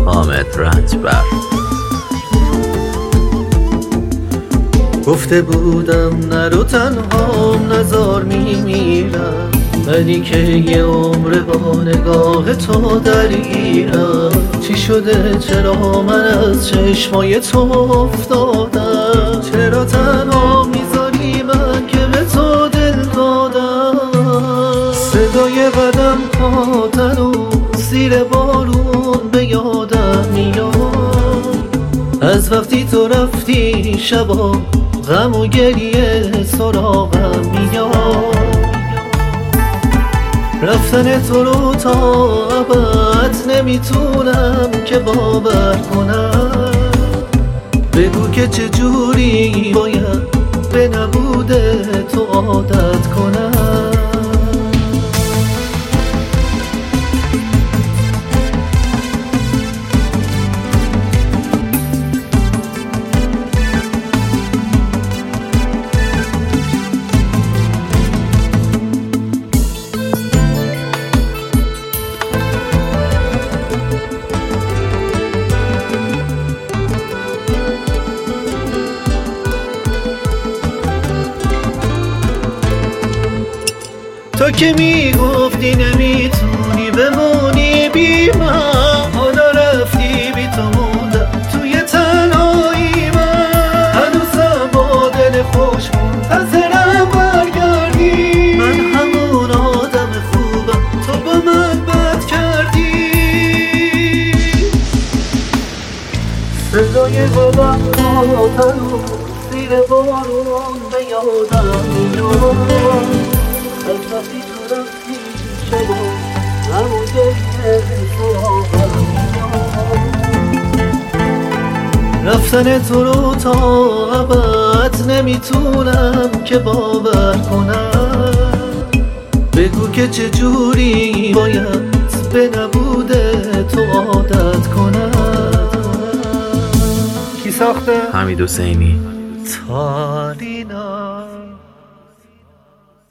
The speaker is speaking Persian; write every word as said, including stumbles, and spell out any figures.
حامد رنجبر. گفته بودم نرو تنهام نزار میمیرم، ولی که یه عمر با نگاه تو درگیرم. چی شده چرا من از چشمای تو افتادم؟ چرا تنها میذاری من که به تو دل دادم؟ صدای قدم پاتن و زیر بارون به یادم میاد، از وقتی تو رفتی شبا غم و گریه سراغم میاد. رفتن تو رو تا ابد نمیتونم که باور کنم. بگو که چجوری باید به نبود تو عادت کنم. تو که میگفتی نمیتونی بمونی بی من، حالا رفتی بی تو موندم توی تنهایی من. هنوزم با دل خوش منتظرم برگردی، من همون آدم خوبم تو با من بد کردی. صدای قدم پاتن و زیر بارون به یادم میاد، از وقتی تو رفتی شبا همون گریه سراغم میاد. رفتن تو رو تا ابد نمیتونم که باور کنم. بگو که چجوری باید به نبود تو عادت کنم. کی ساخته؟ حمید حسینی. تالینا